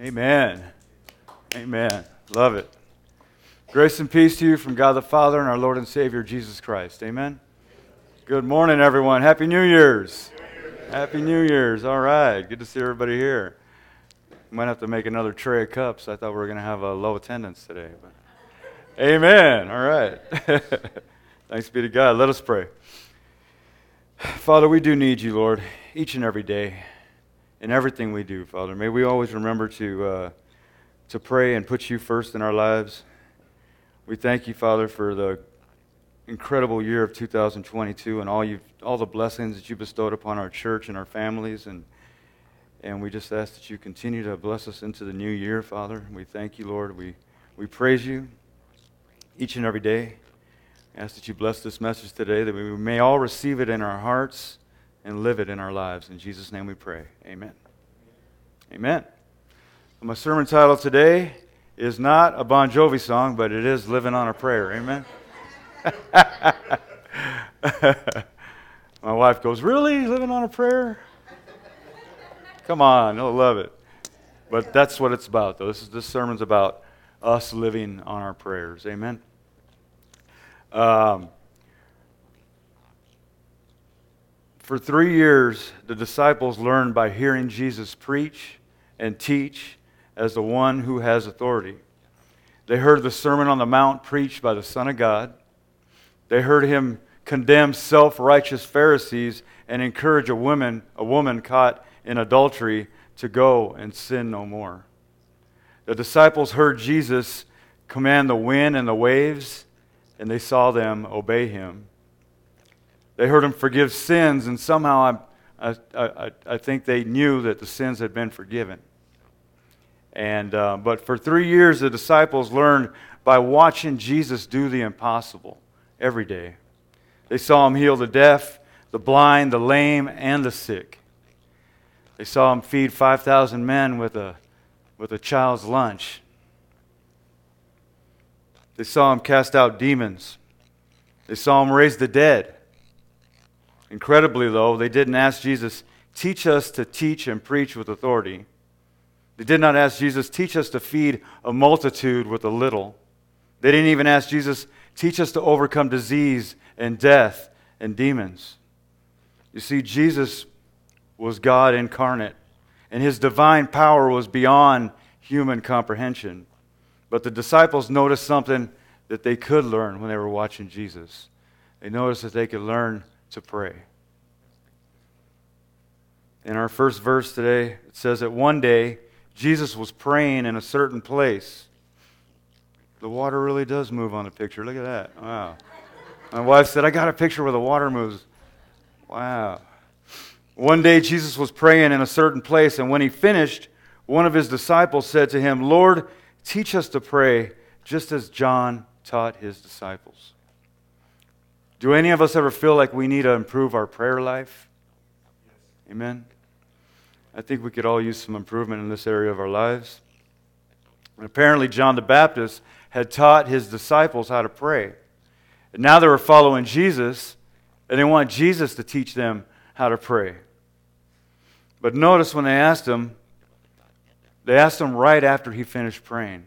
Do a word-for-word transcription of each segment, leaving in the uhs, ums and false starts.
Amen. Amen. Love it. Grace and peace to you from God the Father and our Lord and Savior, Jesus Christ. Amen. Good morning, everyone. Happy New Year's. Happy New Year's. All right. Good to see everybody here. Might have to make another tray of cups. I thought we were going to have a low attendance today. But amen. All right. Thanks be to God. Let us pray. Father, we do need you, Lord, each and every day. In everything we do, Father, may we always remember to uh, to pray and put you first in our lives. We thank you, Father, for the incredible year of two thousand twenty-two and all you all the blessings that you bestowed upon our church and our families, and and we just ask that you continue to bless us into the new year, Father. We thank you, Lord. We we praise you each and every day. I ask that you bless this message today, that we may all receive it in our hearts and live it in our lives. In Jesus' name we pray. Amen. Amen. Well, my sermon title today is not a Bon Jovi song, but it is Living on a Prayer. Amen. My wife goes, "Really? Living on a prayer?" Come on, you'll love it. But that's what it's about, though. This is this sermon's about us living on our prayers. Amen. Um For three years, the disciples learned by hearing Jesus preach and teach as the one who has authority. They heard the Sermon on the Mount preached by the Son of God. They heard him condemn self-righteous Pharisees and encourage a woman, a woman caught in adultery to go and sin no more. The disciples heard Jesus command the wind and the waves, and they saw them obey him. They heard him forgive sins, and somehow I, I, I, I think they knew that the sins had been forgiven. And uh, but for three years, the disciples learned by watching Jesus do the impossible every day. They saw him heal the deaf, the blind, the lame, and the sick. They saw him feed five thousand men with a with a child's lunch. They saw him cast out demons. They saw him raise the dead. Incredibly, though, they didn't ask Jesus, "Teach us to teach and preach with authority." They did not ask Jesus, "Teach us to feed a multitude with a little." They didn't even ask Jesus, "Teach us to overcome disease and death and demons." You see, Jesus was God incarnate, and his divine power was beyond human comprehension. But the disciples noticed something that they could learn when they were watching Jesus. They noticed that they could learn to pray. In our first verse today, it says that one day Jesus was praying in a certain place. The water really does move on the picture. Look at that. Wow. My wife said, "I got a picture where the water moves." Wow. One day Jesus was praying in a certain place, and when he finished, one of his disciples said to him, "Lord, teach us to pray, just as John taught his disciples." Do any of us ever feel like we need to improve our prayer life? Amen. I think we could all use some improvement in this area of our lives. And apparently John the Baptist had taught his disciples how to pray. And now they were following Jesus, and they want Jesus to teach them how to pray. But notice when they asked him, they asked him right after he finished praying.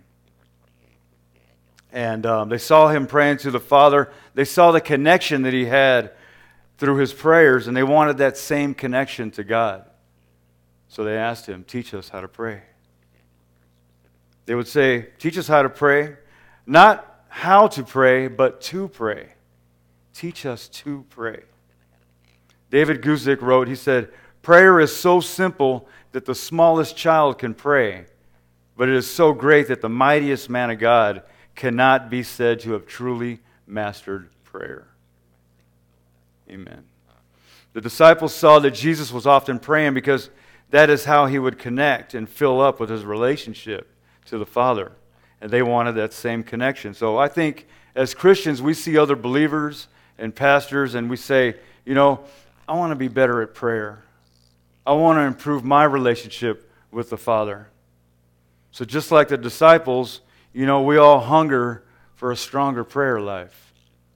And um, they saw him praying to the Father. They saw the connection that he had through his prayers, and they wanted that same connection to God. So they asked him, "Teach us how to pray." They would say, "Teach us how to pray." Not how to pray, but to pray. Teach us to pray. David Guzik wrote, he said, "Prayer is so simple that the smallest child can pray, but it is so great that the mightiest man of God cannot be said to have truly mastered prayer." Amen. The disciples saw that Jesus was often praying because that is how he would connect and fill up with his relationship to the Father. And they wanted that same connection. So I think as Christians, we see other believers and pastors and we say, you know, I want to be better at prayer. I want to improve my relationship with the Father. So just like the disciples, you know, we all hunger for a stronger prayer life.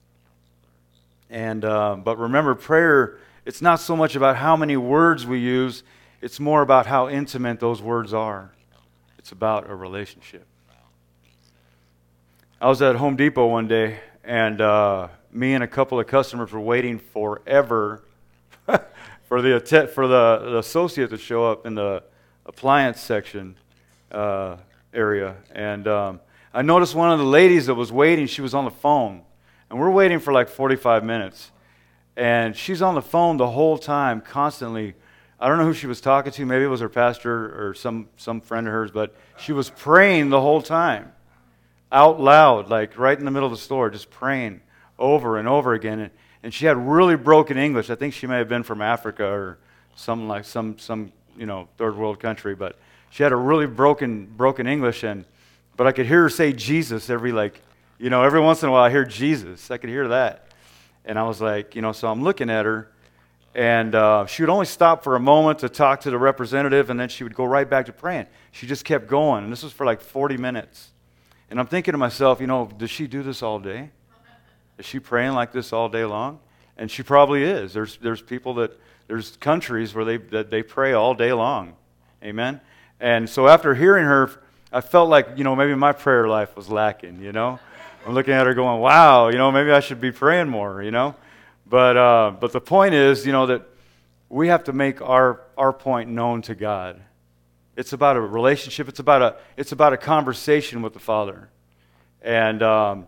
And uh, but remember, prayer, it's not so much about how many words we use, it's more about how intimate those words are. It's about a relationship. I was at Home Depot one day, and uh, me and a couple of customers were waiting forever for the att- for the, the associate to show up in the appliance section uh, area. And um, I noticed one of the ladies that was waiting, she was on the phone. And we're waiting for like forty-five minutes. And she's on the phone the whole time, constantly. I don't know who she was talking to. Maybe it was her pastor or some, some friend of hers. But she was praying the whole time, out loud, like right in the middle of the store, just praying over and over again. And, and she had really broken English. I think she may have been from Africa or something like some, some you know, third world country. But she had a really broken broken English. And but I could hear her say Jesus every, like, you know, every once in a while I hear Jesus. I could hear that. And I was like, you know, so I'm looking at her. And uh, she would only stop for a moment to talk to the representative, and then she would go right back to praying. She just kept going, and this was for like forty minutes. And I'm thinking to myself, you know, does she do this all day? Is she praying like this all day long? And she probably is. There's there's people that, there's countries where they that they pray all day long. Amen? And so after hearing her, I felt like, you know, maybe my prayer life was lacking, you know? I'm looking at her going, wow, you know, maybe I should be praying more, you know? But uh, but the point is, you know, that we have to make our, our point known to God. It's about a relationship. It's about a it's about a conversation with the Father, and um,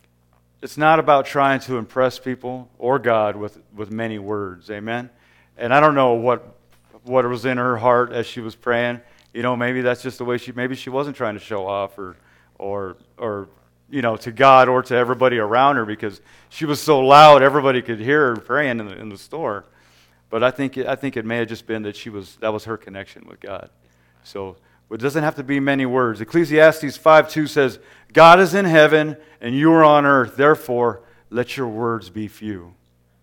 it's not about trying to impress people or God with, with many words. Amen. And I don't know what what was in her heart as she was praying. You know, maybe that's just the way she. Maybe she wasn't trying to show off or or or. you know, to God or to everybody around her, because she was so loud everybody could hear her praying in the, in the store. But I think it, I think it may have just been that she was that was her connection with God. So it doesn't have to be many words. Ecclesiastes five two says, "God is in heaven and you are on earth. Therefore, let your words be few."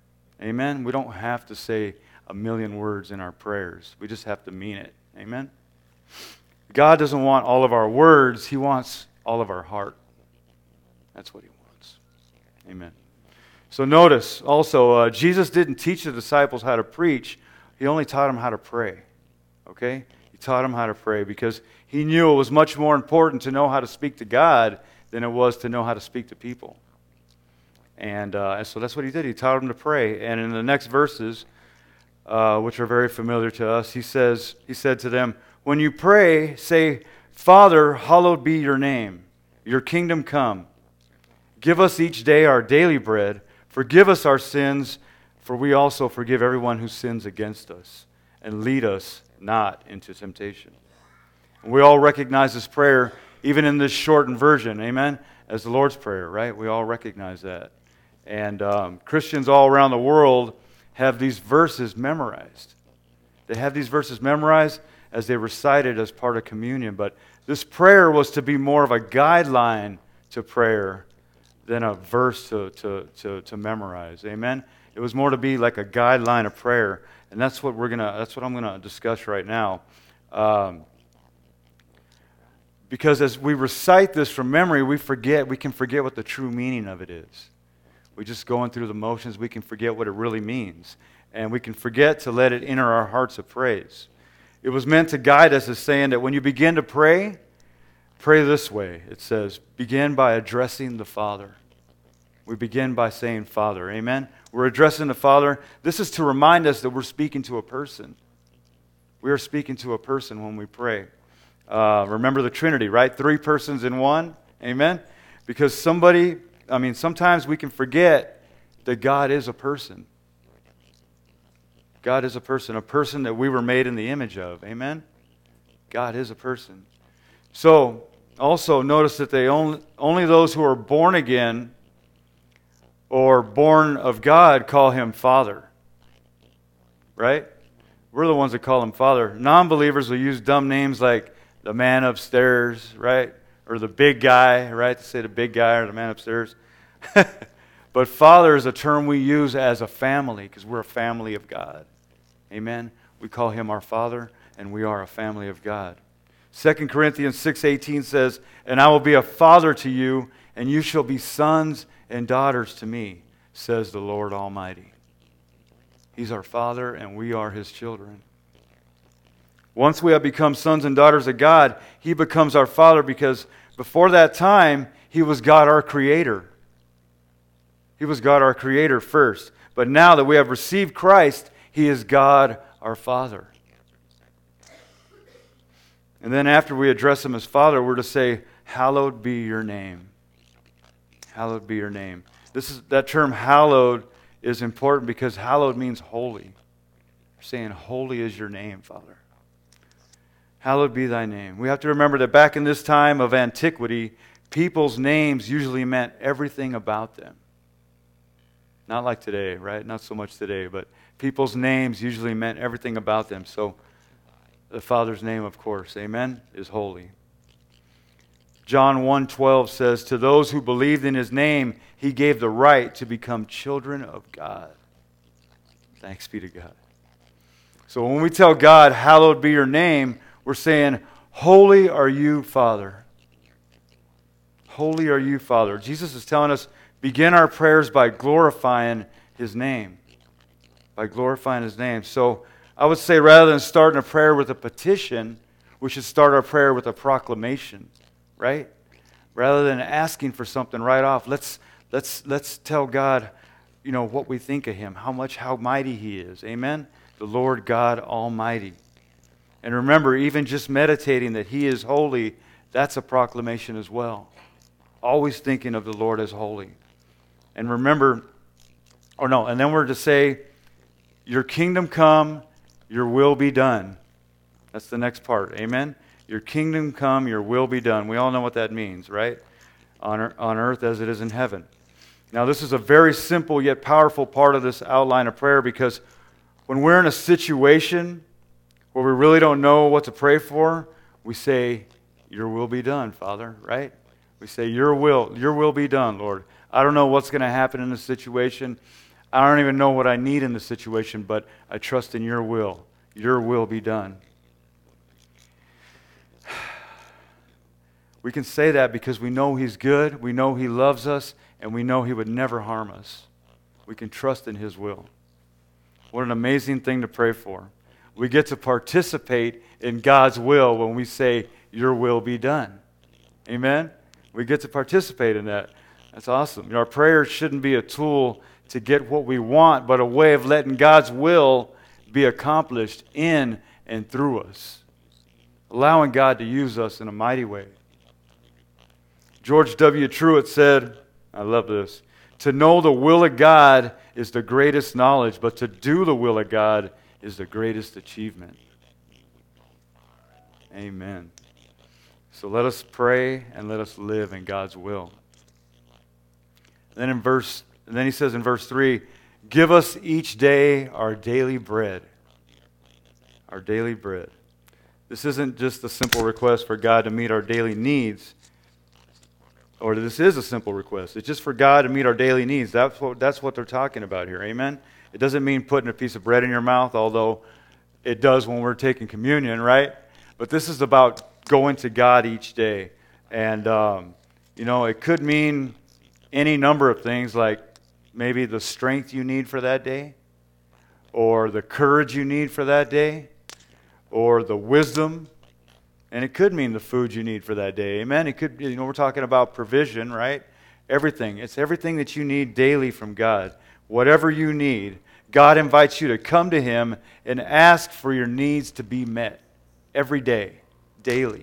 Amen. We don't have to say a million words in our prayers. We just have to mean it. Amen. God doesn't want all of our words. He wants all of our heart. That's what he wants. Amen. So notice also, uh, Jesus didn't teach the disciples how to preach. He only taught them how to pray. Okay? He taught them how to pray because he knew it was much more important to know how to speak to God than it was to know how to speak to people. And uh, so that's what he did. He taught them to pray. And in the next verses, uh, which are very familiar to us, he says, he said to them, "When you pray, say, 'Father, hallowed be your name. Your kingdom come. Give us each day our daily bread. Forgive us our sins, for we also forgive everyone who sins against us. And lead us not into temptation.'" And we all recognize this prayer, even in this shortened version, amen, as the Lord's Prayer, right? We all recognize that. And um, Christians all around the world have these verses memorized. They have these verses memorized as they recite it as part of communion. But this prayer was to be more of a guideline to prayer than a verse to, to, to, to memorize. Amen? It was more to be like a guideline of prayer. And that's what we're gonna that's what I'm gonna discuss right now. Um, because as we recite this from memory, we forget, we can forget what the true meaning of it is. We just going through the motions, we can forget what it really means. And we can forget to let it enter our hearts of praise. It was meant to guide us as saying that when you begin to pray, pray this way. It says, begin by addressing the Father. We begin by saying Father. Amen? We're addressing the Father. This is to remind us that we're speaking to a person. We are speaking to a person when we pray. Uh, remember the Trinity, right? Three persons in one. Amen? Because somebody, I mean, sometimes we can forget that God is a person. God is a person, a person that we were made in the image of. Amen? God is a person. So, also notice that they only, only those who are born again or born of God call him Father. Right? We're the ones that call him Father. Non-believers will use dumb names like the man upstairs, right? Or the big guy, right? To say the big guy or the man upstairs. But Father is a term we use as a family because we're a family of God. Amen? We call him our Father, and we are a family of God. Second Corinthians six eighteen says, "And I will be a father to you, and you shall be sons and daughters to me, says the Lord Almighty." He's our Father, and we are his children. Once we have become sons and daughters of God, he becomes our Father, because before that time, he was God our Creator. He was God our Creator first. But now that we have received Christ, he is God our Father. And then after we address him as Father, we're to say, hallowed be your name. Hallowed be your name. This is that term hallowed is important because hallowed means holy. We're saying, holy is your name, Father. Hallowed be thy name. We have to remember that back in this time of antiquity, people's names usually meant everything about them. Not like today, right? Not so much today, but people's names usually meant everything about them. So the Father's name, of course, amen, is holy. John one twelve says, to those who believed in his name, he gave the right to become children of God. Thanks be to God. So when we tell God, hallowed be your name, we're saying, holy are you, Father. Holy are you, Father. Jesus is telling us, begin our prayers by glorifying his name. By glorifying his name. So I would say rather than starting a prayer with a petition, we should start our prayer with a proclamation, right? Rather than asking for something right off, let's let's let's tell God, you know, what we think of him, how much, how mighty he is. Amen? The Lord God Almighty. And remember, even just meditating that he is holy, that's a proclamation as well. Always thinking of the Lord as holy. And remember, or no, and then we're to say, your kingdom come, your will be done. That's the next part. Amen? Your kingdom come, your will be done. We all know what that means, right? On, on earth as it is in heaven. Now, this is a very simple yet powerful part of this outline of prayer, because when we're in a situation where we really don't know what to pray for, we say, your will be done, Father, right? We say, your will, your will be done, Lord. I don't know what's going to happen in this situation. I don't even know what I need in the situation, but I trust in your will. Your will be done. We can say that because we know he's good, we know he loves us, and we know he would never harm us. We can trust in his will. What an amazing thing to pray for. We get to participate in God's will when we say, your will be done. Amen? We get to participate in that. That's awesome. You know, our prayers shouldn't be a tool to get what we want, but a way of letting God's will be accomplished in and through us. Allowing God to use us in a mighty way. George W. Truett said, I love this, to know the will of God is the greatest knowledge, but to do the will of God is the greatest achievement. Amen. So let us pray and let us live in God's will. Then in verse, and then he says in verse three, give us each day our daily bread. Our daily bread. This isn't just a simple request for God to meet our daily needs, or this is a simple request. It's just for God to meet our daily needs. That's what, that's what they're talking about here. Amen? It doesn't mean putting a piece of bread in your mouth, although it does when we're taking communion, right? But this is about going to God each day. And, um, you know, it could mean any number of things, like maybe the strength you need for that day, or the courage you need for that day, or the wisdom. And it could mean the food you need for that day. Amen? It could, you know, we're talking about provision, right? Everything. It's everything that you need daily from God. Whatever you need, God invites you to come to him and ask for your needs to be met every day, daily.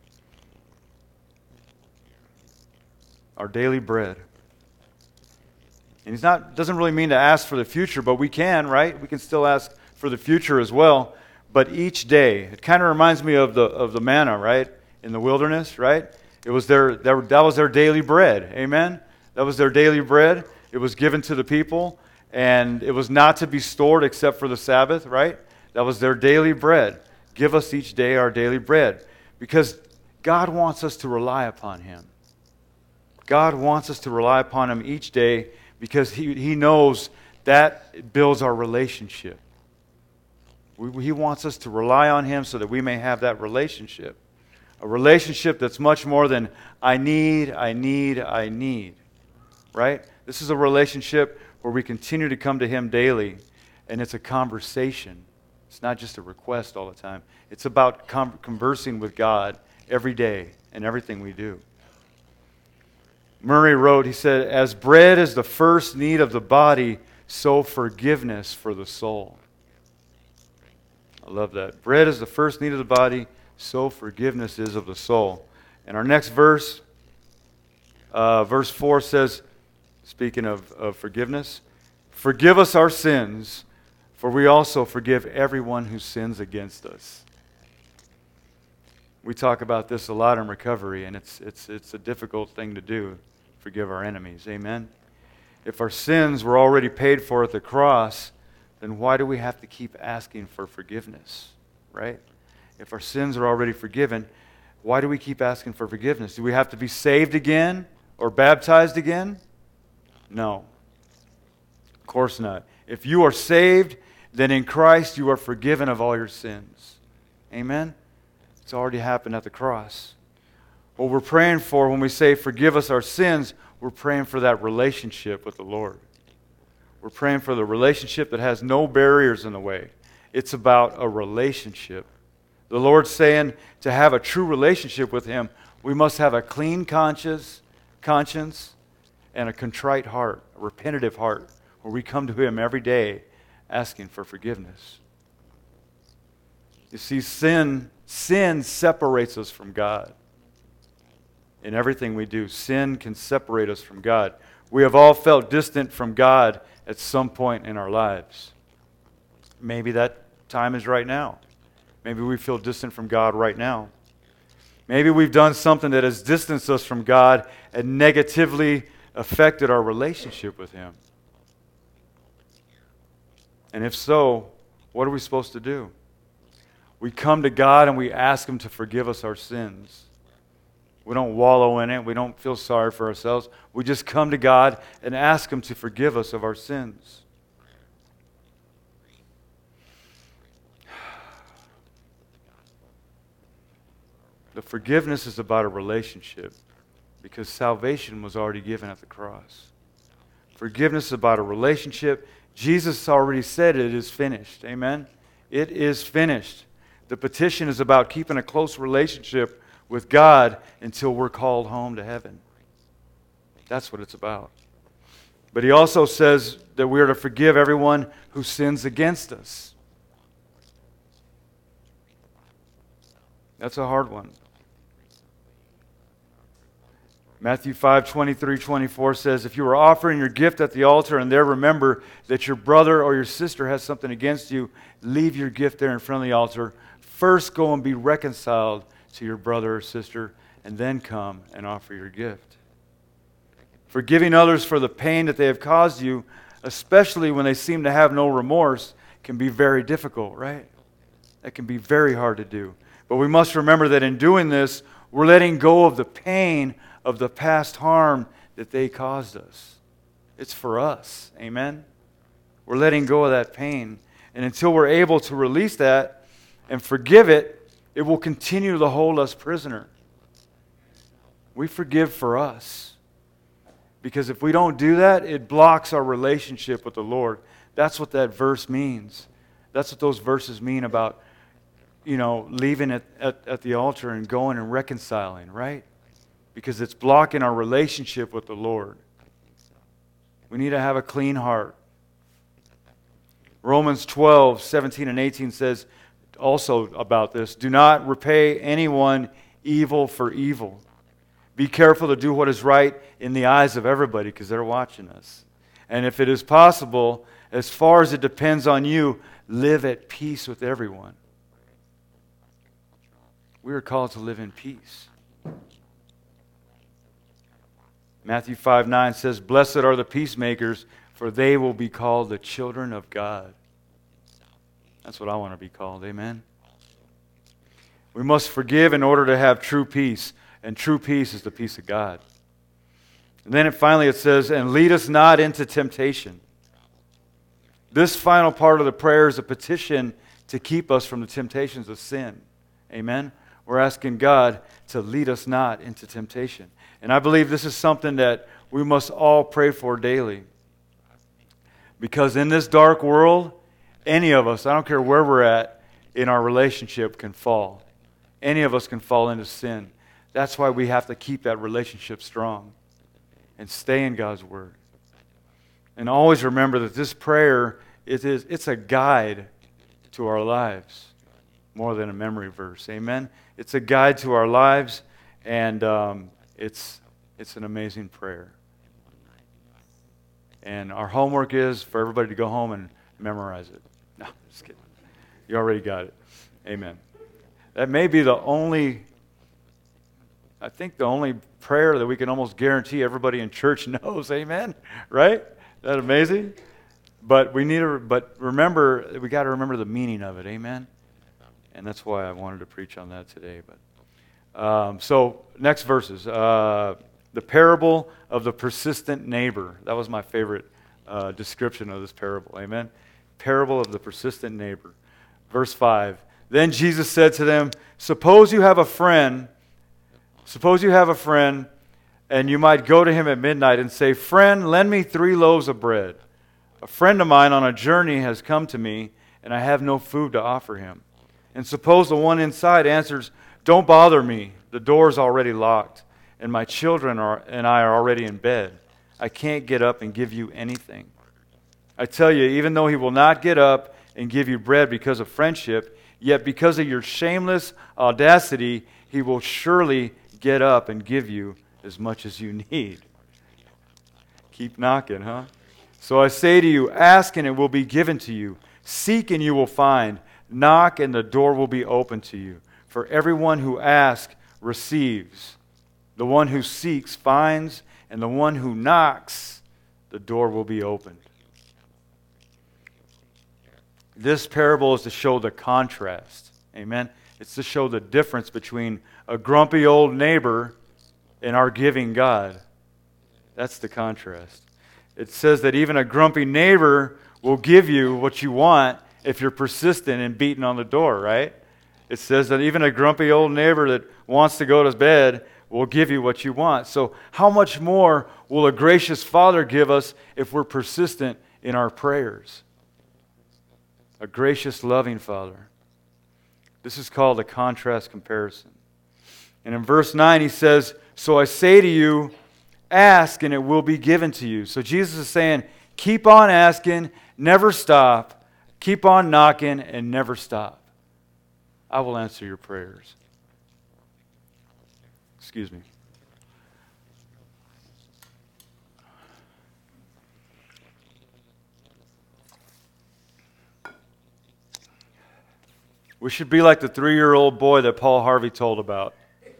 Our daily bread. And he's not doesn't really mean to ask for the future, but we can, right? We can still ask for the future as well. But each day, it kind of reminds me of the of the manna, right? In the wilderness, right? It was their, their that was their daily bread. Amen? That was their daily bread. It was given to the people, and it was not to be stored except for the Sabbath, right? That was their daily bread. Give us each day our daily bread. Because God wants us to rely upon him. God wants us to rely upon him each day because he, he knows that builds our relationship. We, he wants us to rely on him so that we may have that relationship. A relationship that's much more than I need, I need, I need. Right? This is a relationship where we continue to come to him daily, and it's a conversation. It's not just a request all the time. It's about com- conversing with God every day in everything we do. Murray wrote, he said, as bread is the first need of the body, so forgiveness for the soul. I love that. Bread is the first need of the body, so forgiveness is of the soul. And our next verse, uh, verse four says, speaking of, of forgiveness, forgive us our sins, for we also forgive everyone who sins against us. We talk about this a lot in recovery, and it's it's it's a difficult thing to do, forgive our enemies. Amen? If our sins were already paid for at the cross, then why do we have to keep asking for forgiveness, right? If our sins are already forgiven, why do we keep asking for forgiveness? Do we have to be saved again or baptized again? No. Of course not. If you are saved, then in Christ you are forgiven of all your sins. Amen? It's already happened at the cross. What we're praying for when we say forgive us our sins, we're praying for that relationship with the Lord. We're praying for the relationship that has no barriers in the way. It's about a relationship. The Lord's saying to have a true relationship with Him, we must have a clean conscience, conscience and a contrite heart, a repentative heart, where we come to Him every day asking for forgiveness. You see, sin, sin separates us from God. In everything we do, sin can separate us from God. We have all felt distant from God at some point in our lives. Maybe that time is right now. Maybe we feel distant from God right now. Maybe we've done something that has distanced us from God and negatively affected our relationship with Him. And if so, what are we supposed to do? We come to God and we ask Him to forgive us our sins. We don't wallow in it. We don't feel sorry for ourselves. We just come to God and ask Him to forgive us of our sins. The forgiveness is about a relationship because salvation was already given at the cross. Forgiveness is about a relationship. Jesus already said it is finished. Amen? It is finished. The petition is about keeping a close relationship with God until we're called home to heaven. That's what it's about. But He also says that we are to forgive everyone who sins against us. That's a hard one. Matthew five, twenty-three, twenty-four says, if you are offering your gift at the altar and there remember that your brother or your sister has something against you, leave your gift there in front of the altar. First go and be reconciled to your brother or sister, and then come and offer your gift. Forgiving others for the pain that they have caused you, especially when they seem to have no remorse, can be very difficult, right? That can be very hard to do. But we must remember that in doing this, we're letting go of the pain of the past harm that they caused us. It's for us. Amen? We're letting go of that pain. And until we're able to release that and forgive it, it will continue to hold us prisoner. We forgive for us. Because if we don't do that, it blocks our relationship with the Lord. That's what that verse means. That's what those verses mean about, you know, leaving it at, at the altar and going and reconciling, right? Because it's blocking our relationship with the Lord. We need to have a clean heart. Romans twelve, seventeen and eighteen says also about this, do not repay anyone evil for evil. Be careful to do what is right in the eyes of everybody because they're watching us. And if it is possible, as far as it depends on you, live at peace with everyone. We are called to live in peace. Matthew five nine says, blessed are the peacemakers, for they will be called the children of God. That's what I want to be called. Amen? We must forgive in order to have true peace. And true peace is the peace of God. And then it finally it says, and lead us not into temptation. This final part of the prayer is a petition to keep us from the temptations of sin. Amen? We're asking God to lead us not into temptation. And I believe this is something that we must all pray for daily. Because in this dark world, Any of us, I don't care where we're at in our relationship, can fall. Any of us can fall into sin. That's why we have to keep that relationship strong and stay in God's Word. And always remember that this prayer it is it's a guide to our lives more than a memory verse. Amen? It's a guide to our lives, and um, it's it's an amazing prayer. And our homework is for everybody to go home and memorize it. No, just kidding. You already got it. Amen. That may be the only, I think the only prayer that we can almost guarantee everybody in church knows. Amen? Right? Isn't that amazing? But we need to, but remember, we got to remember the meaning of it. Amen? And that's why I wanted to preach on that today. But um, so, next verses. Uh, the parable of the persistent neighbor. That was my favorite uh, description of this parable. Amen? Parable of the persistent neighbor. Verse five. Then Jesus said to them, Suppose you have a friend, suppose you have a friend, and you might go to him at midnight and say, Friend, lend me three loaves of bread. A friend of mine on a journey has come to me, and I have no food to offer him. And suppose the one inside answers, Don't bother me. The door is already locked, and my children are, and I are already in bed. I can't get up and give you anything. I tell you, even though he will not get up and give you bread because of friendship, yet because of your shameless audacity, he will surely get up and give you as much as you need. Keep knocking, huh? So I say to you, ask and it will be given to you. Seek and you will find. Knock and the door will be open to you. For everyone who asks receives. The one who seeks finds. And the one who knocks, the door will be opened. This parable is to show the contrast. Amen? It's to show the difference between a grumpy old neighbor and our giving God. That's the contrast. It says that even a grumpy neighbor will give you what you want if you're persistent in beating on the door, right? It says that even a grumpy old neighbor that wants to go to bed will give you what you want. So how much more will a gracious Father give us if we're persistent in our prayers? A gracious, loving Father. This is called a contrast comparison. And in verse nine he says, So I say to you, ask and it will be given to you. So Jesus is saying, keep on asking, never stop. Keep on knocking and never stop. I will answer your prayers. Excuse me. We should be like the three-year-old boy that Paul Harvey told about,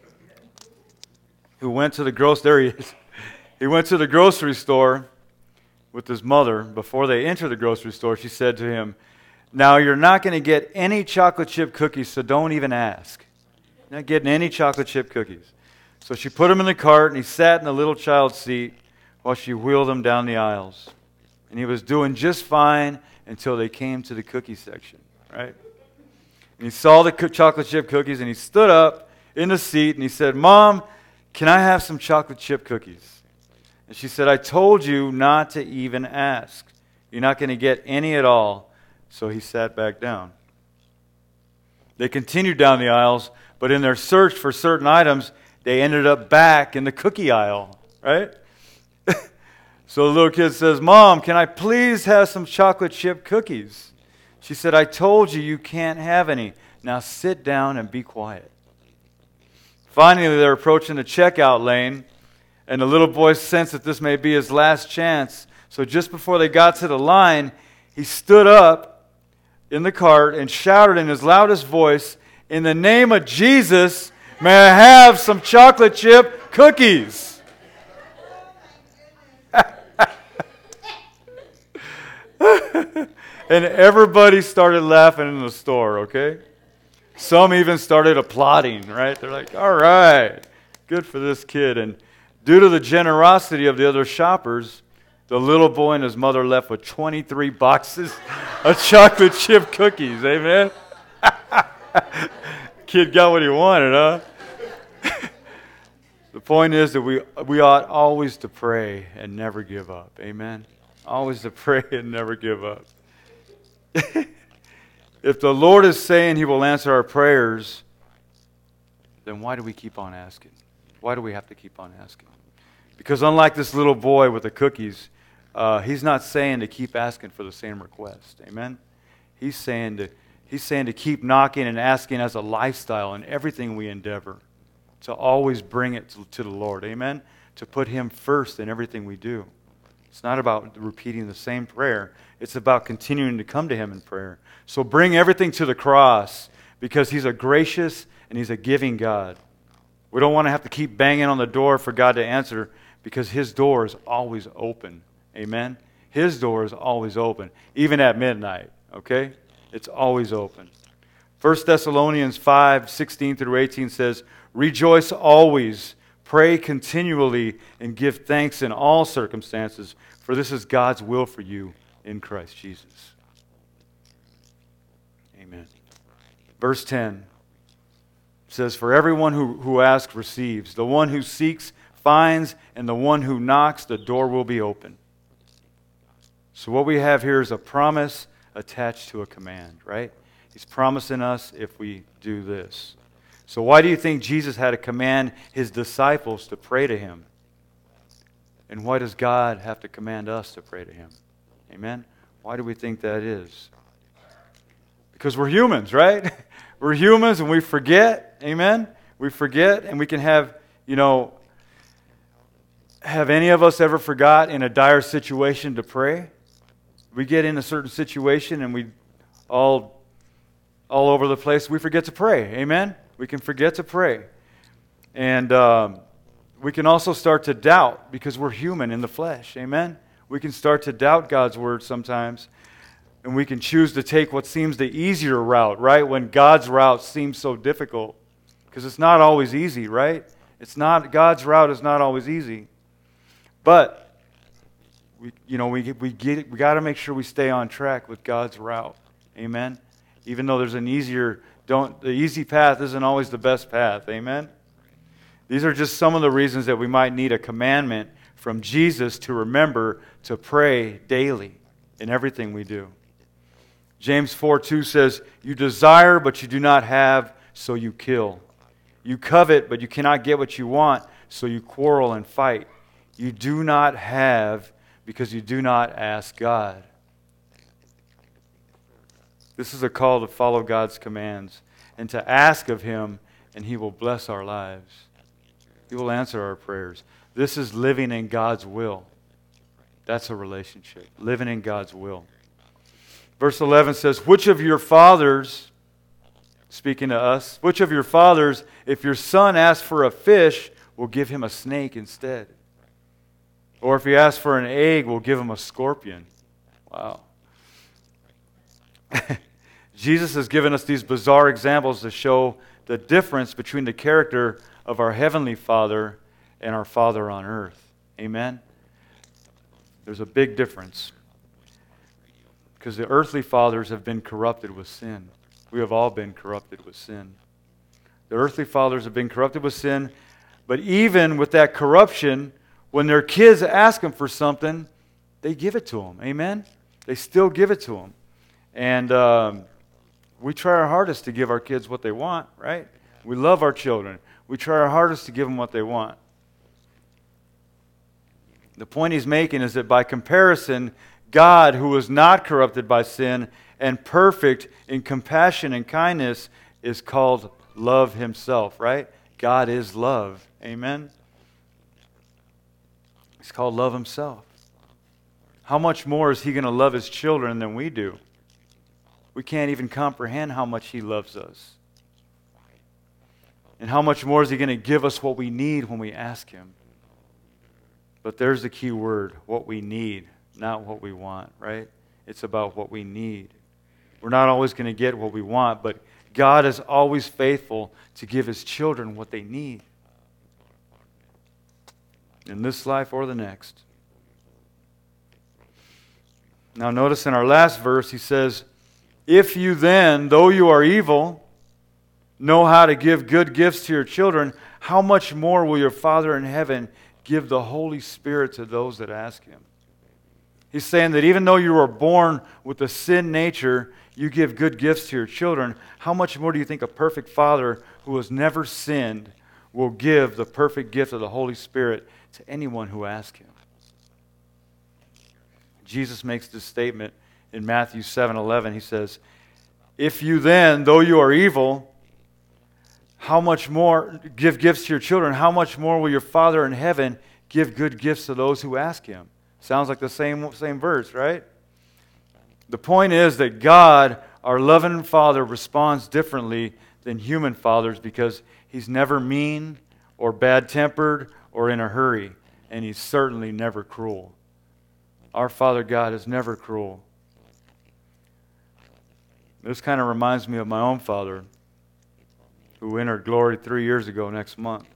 who went to the grocery. There he is. He went to the grocery store with his mother. Before they entered the grocery store, she said to him, Now you're not going to get any chocolate chip cookies, so don't even ask. You're not getting any chocolate chip cookies. So she put him in the cart, and he sat in the little child's seat while she wheeled him down the aisles. And he was doing just fine until they came to the cookie section, right? And he saw the chocolate chip cookies, and he stood up in the seat, and he said, Mom, can I have some chocolate chip cookies? And she said, I told you not to even ask. You're not going to get any at all. So he sat back down. They continued down the aisles, but in their search for certain items, they ended up back in the cookie aisle, right? So the little kid says, Mom, can I please have some chocolate chip cookies? She said, I told you you can't have any. Now sit down and be quiet. Finally, they're approaching the checkout lane, and the little boy sensed that this may be his last chance. So just before they got to the line, he stood up in the cart and shouted in his loudest voice, In the name of Jesus, may I have some chocolate chip cookies? And everybody started laughing in the store, okay? Some even started applauding, right? They're like, all right, good for this kid. And due to the generosity of the other shoppers, the little boy and his mother left with twenty-three boxes of chocolate chip cookies. Amen? Kid got what he wanted, huh? The point is that we, we ought always to pray and never give up. Amen? Always to pray and never give up. If the Lord is saying He will answer our prayers, then why do we keep on asking? Why do we have to keep on asking? Because unlike this little boy with the cookies, uh, He's not saying to keep asking for the same request. Amen? He's saying to, he's saying to keep knocking and asking as a lifestyle in everything we endeavor. To always bring it to, to the Lord. Amen? To put Him first in everything we do. It's not about repeating the same prayer. It's about continuing to come to Him in prayer. So bring everything to the cross because He's a gracious and He's a giving God. We don't want to have to keep banging on the door for God to answer because His door is always open. Amen? His door is always open, even at midnight. Okay? It's always open. First Thessalonians five, sixteen through eighteen says, rejoice always, pray continually, and give thanks in all circumstances, for this is God's will for you in Christ Jesus. Amen. Verse ten says, for everyone who, who asks receives. The one who seeks finds, and the one who knocks, the door will be open. So what we have here is a promise attached to a command, right? He's promising us if we do this. So why do you think Jesus had to command His disciples to pray to Him? And why does God have to command us to pray to Him? Amen? Why do we think that is? Because we're humans, right? We're humans and we forget. Amen? We forget and we can have, you know, have any of us ever forgot in a dire situation to pray? We get in a certain situation and we all, all over the place, we forget to pray. Amen? We can forget to pray. And um, we can also start to doubt because we're human in the flesh. Amen? We can start to doubt God's word sometimes. And we can choose to take what seems the easier route, right? When God's route seems so difficult. Because it's not always easy, right? It's not, God's route is not always easy. But, we, you know, we, we, get, we got to make sure we stay on track with God's route. Amen? Even though there's an easier Don't the easy path isn't always the best path. Amen? These are just some of the reasons that we might need a commandment from Jesus to remember to pray daily in everything we do. James four two says, you desire but you do not have, so you kill. You covet but you cannot get what you want, so you quarrel and fight. You do not have because you do not ask God. This is a call to follow God's commands and to ask of Him, and He will bless our lives. He will answer our prayers. This is living in God's will. That's a relationship, living in God's will. Verse eleven says, which of your fathers, speaking to us, which of your fathers, if your son asks for a fish, will give him a snake instead? Or if he asks for an egg, will give him a scorpion? Wow. Jesus has given us these bizarre examples to show the difference between the character of our Heavenly Father and our Father on earth. Amen? There's a big difference. Because the earthly fathers have been corrupted with sin. We have all been corrupted with sin. The earthly fathers have been corrupted with sin, but even with that corruption, when their kids ask them for something, they give it to them. Amen? They still give it to them. And um, we try our hardest to give our kids what they want, right? We love our children. We try our hardest to give them what they want. The point he's making is that by comparison, God, who was not corrupted by sin and perfect in compassion and kindness, is called love Himself, right? God is love. Amen? He's called love Himself. How much more is He going to love His children than we do? We can't even comprehend how much He loves us. And how much more is He going to give us what we need when we ask Him? But there's the key word, what we need, not what we want, right? It's about what we need. We're not always going to get what we want, but God is always faithful to give His children what they need. In this life or the next. Now notice in our last verse, he says, if you then, though you are evil, know how to give good gifts to your children, how much more will your Father in heaven give the Holy Spirit to those that ask Him? He's saying that even though you were born with a sin nature, you give good gifts to your children. How much more do you think a perfect Father who has never sinned will give the perfect gift of the Holy Spirit to anyone who asks Him? Jesus makes this statement in Matthew seven eleven. He says, if you then, though you are evil, how much more give gifts to your children, how much more will your Father in heaven give good gifts to those who ask Him? Sounds like the same, same verse, right? The point is that God, our loving Father, responds differently than human fathers because He's never mean or bad-tempered or in a hurry, and He's certainly never cruel. Our Father God is never cruel. This kind of reminds me of my own father, who entered glory three years ago next month.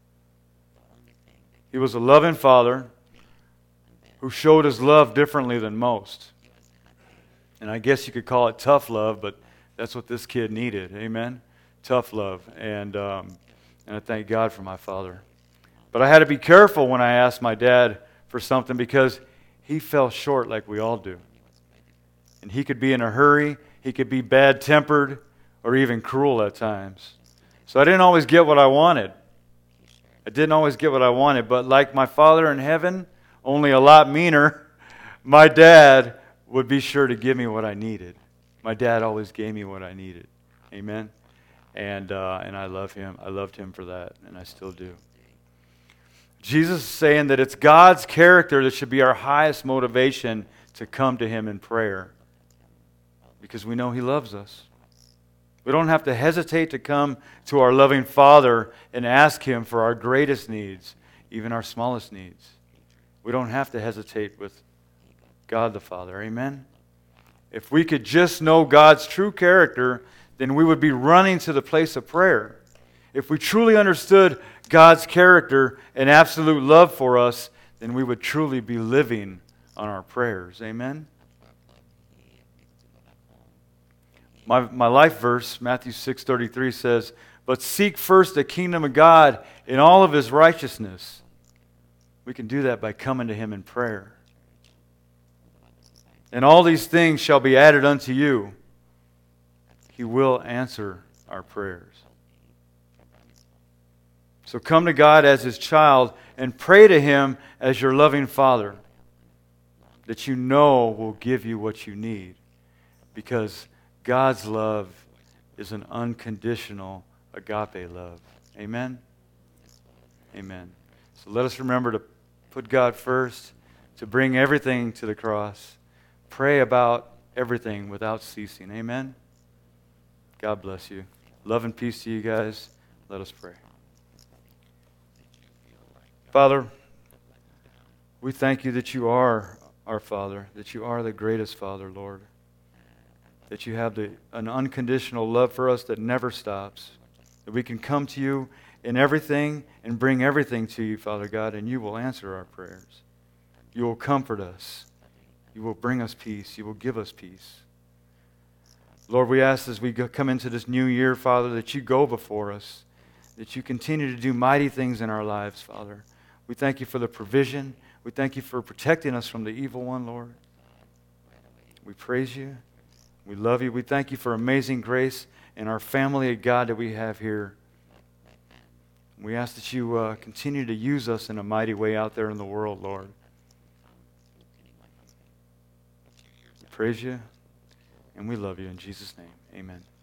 He was a loving father who showed his love differently than most. And I guess you could call it tough love, but that's what this kid needed. Amen? Tough love. And, um, and I thank God for my father. But I had to be careful when I asked my dad for something because he fell short like we all do. And he could be in a hurry. He could be bad-tempered or even cruel at times. So I didn't always get what I wanted. I didn't always get what I wanted. But like my Father in heaven, only a lot meaner, my dad would be sure to give me what I needed. My dad always gave me what I needed. Amen? And uh, and I love him. I loved him for that, and I still do. Jesus is saying that it's God's character that should be our highest motivation to come to Him in prayer, because we know He loves us. We don't have to hesitate to come to our loving Father and ask Him for our greatest needs, even our smallest needs. We don't have to hesitate with God the Father. Amen? If we could just know God's true character, then we would be running to the place of prayer. If we truly understood God's character and absolute love for us, then we would truly be living on our prayers. Amen? My, my life verse, Matthew six thirty-three, says, but seek first the kingdom of God in all of His righteousness. We can do that by coming to Him in prayer. And all these things shall be added unto you. He will answer our prayers. So come to God as His child and pray to Him as your loving Father that you know will give you what you need, because God's love is an unconditional agape love. Amen? Amen. So let us remember to put God first, to bring everything to the cross, pray about everything without ceasing. Amen? God bless you. Love and peace to you guys. Let us pray. Father, we thank You that You are our Father, that You are the greatest Father, Lord, that You have the, an unconditional love for us that never stops, that we can come to You in everything and bring everything to You, Father God, and You will answer our prayers. You will comfort us. You will bring us peace. You will give us peace. Lord, we ask as we go, come into this new year, Father, that You go before us, that You continue to do mighty things in our lives, Father. We thank You for the provision. We thank You for protecting us from the evil one, Lord. We praise You. We love You. We thank You for amazing grace and our family of God that we have here. We ask that You uh, continue to use us in a mighty way out there in the world, Lord. We praise You, and we love You. In Jesus' name, amen.